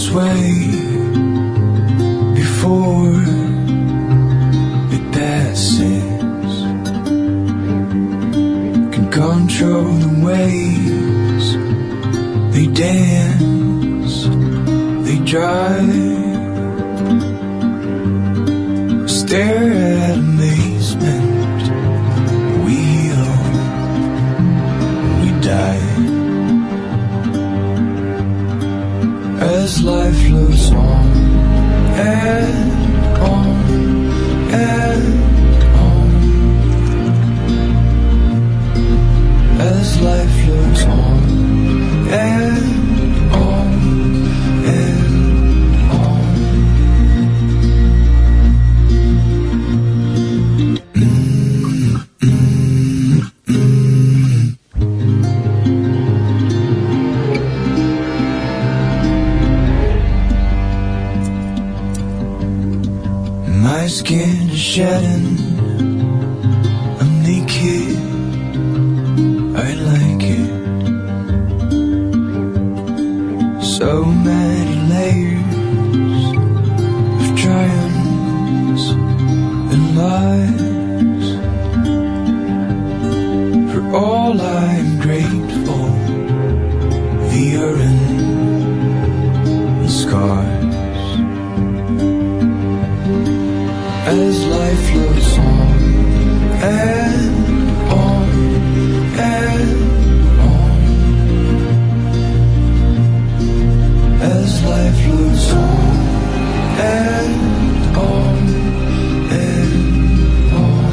its way before it passes, can control the ways they dance, they drive, stare at amazement, we heal, we die. As life flows on and on and on, as life flows on and on and on. My skin is shedding, I'm naked, I like it. So many layers of triumphs and lies. For all I'm grateful, the urine and scars. As life flows on and on and on, as life flows on and on and on.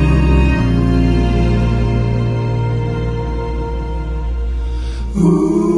Ooh.